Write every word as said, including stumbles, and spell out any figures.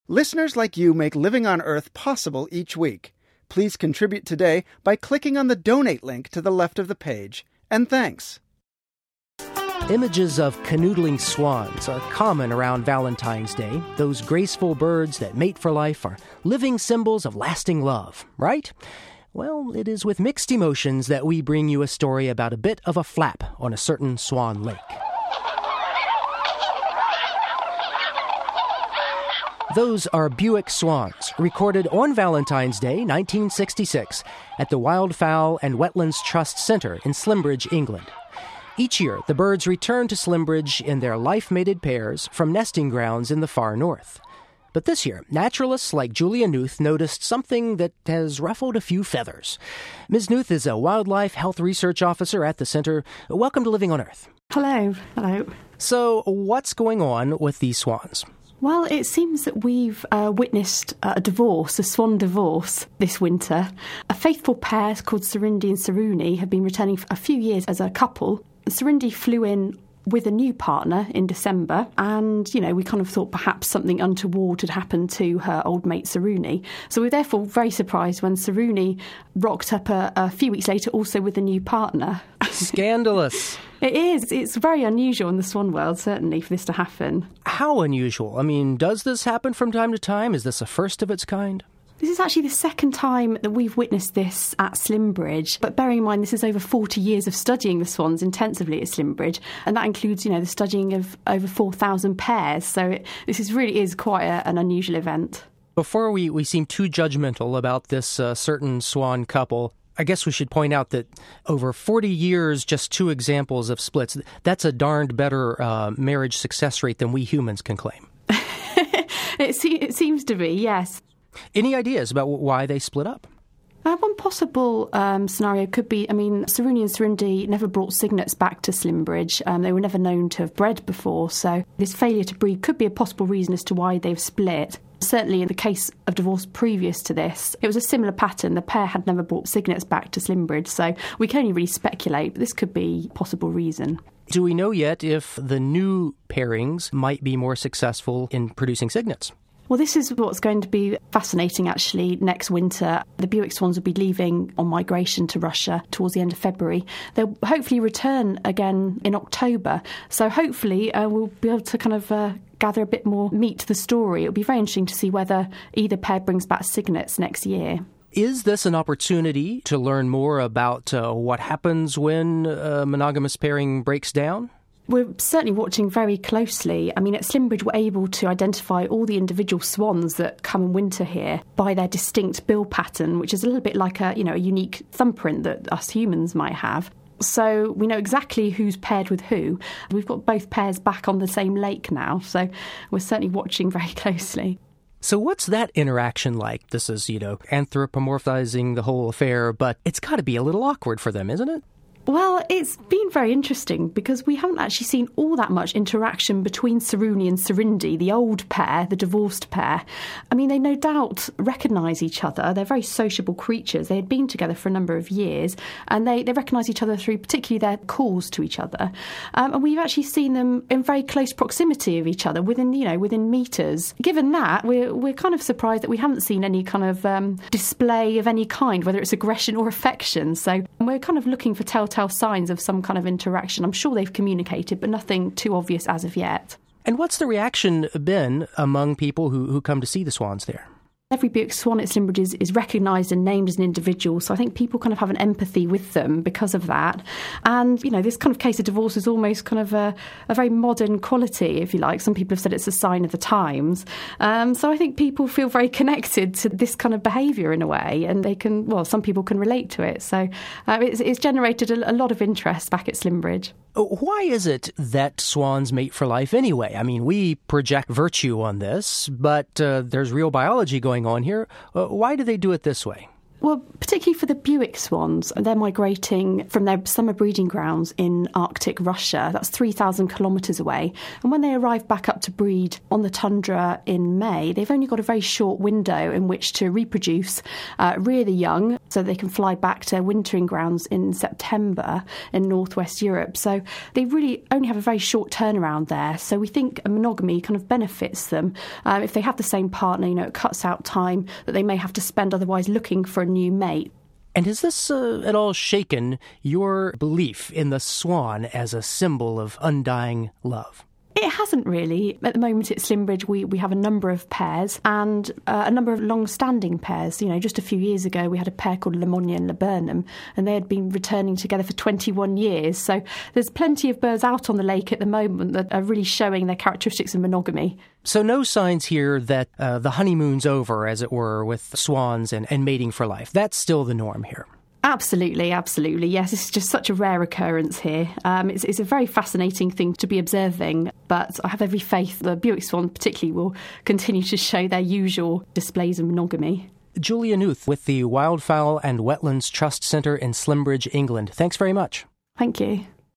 Listeners like you make Living on Earth possible each week. Please contribute today by clicking on the donate link to the left of the page. And thanks. Images of canoodling swans are common around Valentine's Day. Those graceful birds that mate for life are living symbols of lasting love, right? Well, it is with mixed emotions that we bring you a story about a bit of a flap on a certain swan lake. Those are Buick swans, recorded on Valentine's Day, nineteen sixty-six, at the Wildfowl and Wetlands Trust Centre in Slimbridge, England. Each year, the birds return to Slimbridge in their life-mated pairs from nesting grounds in the far north. But this year, naturalists like Julia Knuth noticed something that has ruffled a few feathers. Miz Knuth is a wildlife health research officer at the center. Welcome to Living on Earth. Hello. Hello. So, what's going on with these swans? Well, it seems that we've uh, witnessed uh, a divorce, a swan divorce, this winter. A faithful pair called Surinder and Saruni have been returning for a few years as a couple. Surinder flew in with a new partner in December, and, you know, we kind of thought perhaps something untoward had happened to her old mate Saruni. So we were therefore very surprised when Saruni rocked up a, a few weeks later also with a new partner. Scandalous. It is. It's very unusual in the swan world, certainly, for this to happen. How unusual? I mean, does this happen from time to time? Is this a first of its kind? This is actually the second time that we've witnessed this at Slimbridge. But bearing in mind, this is over forty years of studying the swans intensively at Slimbridge. And that includes, you know, the studying of over four thousand pairs. So it, this is really is quite a, an unusual event. Before we, we seem too judgmental about this uh, certain swan couple, I guess we should point out that over forty years, just two examples of splits, that's a darned better uh, marriage success rate than we humans can claim. it, se- it seems to be, yes. Any ideas about why they split up? Uh, one possible um, scenario could be, I mean, Saruni and Surinder never brought cygnets back to Slimbridge. Um, they were never known to have bred before, so this failure to breed could be a possible reason as to why they've split. Certainly in the case of divorce previous to this, it was a similar pattern. The pair had never brought cygnets back to Slimbridge, so we can only really speculate, but this could be a possible reason. Do we know yet if the new pairings might be more successful in producing cygnets? Well, this is what's going to be fascinating, actually, next winter. The Buick swans will be leaving on migration to Russia towards the end of February. They'll hopefully return again in October. So hopefully uh, we'll be able to kind of uh, gather a bit more meat to the story. It'll be very interesting to see whether either pair brings back cygnets next year. Is this an opportunity to learn more about uh, what happens when uh, monogamous pairing breaks down? We're certainly watching very closely. I mean, at Slimbridge, we're able to identify all the individual swans that come and winter here by their distinct bill pattern, which is a little bit like a, you know, a unique thumbprint that us humans might have. So we know exactly who's paired with who. We've got both pairs back on the same lake now, so we're certainly watching very closely. So what's that interaction like? This is, you know, anthropomorphizing the whole affair, but it's got to be a little awkward for them, isn't it? Well, it's been very interesting because we haven't actually seen all that much interaction between Saruni and Surinder, the old pair, the divorced pair. I mean, they no doubt recognise each other. They're very sociable creatures. They had been together for a number of years, and they, they recognise each other through particularly their calls to each other. Um, and we've actually seen them in very close proximity of each other, within, you know, within metres. Given that, we're we're kind of surprised that we haven't seen any kind of um, display of any kind, whether it's aggression or affection. So we're kind of looking for telltale signs of some kind of interaction. I'm sure they've communicated, but nothing too obvious as of yet. And what's the reaction been among people who, who come to see the swans there? Every Buick swan at Slimbridge is, is recognised and named as an individual, so I think people kind of have an empathy with them because of that. And, you know, this kind of case of divorce is almost kind of a, a very modern quality, if you like. Some people have said it's a sign of the times. Um, so I think people feel very connected to this kind of behaviour in a way, and they can, well, some people can relate to it. So uh, it's, it's generated a, a lot of interest back at Slimbridge. Why is it that swans mate for life anyway? I mean, we project virtue on this, but uh, there's real biology going on here. Uh, why do they do it this way? Well, particularly for the Buick swans, they're migrating from their summer breeding grounds in Arctic Russia. That's three thousand kilometres away. And when they arrive back up to breed on the tundra in May, they've only got a very short window in which to reproduce, uh, rear the young, so they can fly back to their wintering grounds in September in northwest Europe. So they really only have a very short turnaround there. So we think a monogamy kind of benefits them. Um, if they have the same partner, you know, it cuts out time that they may have to spend otherwise looking for a new mate. And has this uh, at all shaken your belief in the swan as a symbol of undying love? It hasn't really. At the moment at Slimbridge we, we have a number of pairs and uh, a number of long-standing pairs. You know, just a few years ago we had a pair called Lamonia and Laburnum, and they had been returning together for twenty-one years. So there's plenty of birds out on the lake at the moment that are really showing their characteristics of monogamy. So no signs here that uh, the honeymoon's over, as it were, with swans and, and mating for life. That's still the norm here. Absolutely, absolutely. Yes, it's just such a rare occurrence here. Um, it's, it's a very fascinating thing to be observing, but I have every faith the Buick swan particularly will continue to show their usual displays of monogamy. Julia Knuth with the Wildfowl and Wetlands Trust Centre in Slimbridge, England. Thanks very much. Thank you.